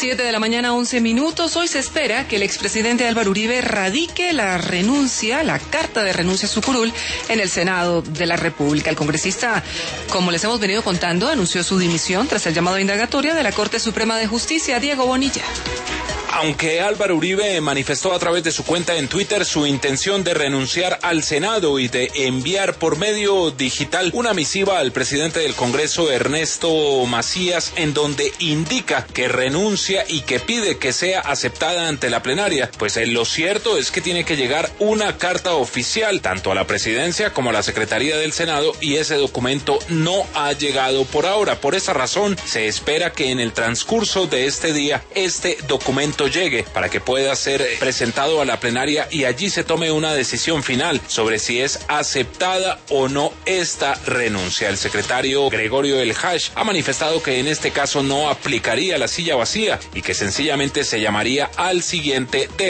7 de la mañana, 11 minutos. Hoy se espera que el expresidente Álvaro Uribe radique la carta de renuncia a su curul en el Senado de la República. El congresista, como les hemos venido contando, anunció su dimisión tras el llamado a indagatoria de la Corte Suprema de Justicia. Diego Bonilla. Aunque Álvaro Uribe manifestó a través de su cuenta en Twitter su intención de renunciar al Senado y de enviar por medio digital una misiva al presidente del Congreso, Ernesto Macías, en donde indica que renuncia y que pide que sea aceptada ante la plenaria, pues lo cierto es que tiene que llegar una carta oficial tanto a la presidencia como a la Secretaría del Senado, y ese documento no ha llegado por ahora. Por esa razón se espera que en el transcurso de este día este documento llegue para que pueda ser presentado a la plenaria y allí se tome una decisión final sobre si es aceptada o no esta renuncia. El secretario Gregorio El Hash ha manifestado que en este caso no aplicaría la silla vacía y que sencillamente se llamaría al siguiente de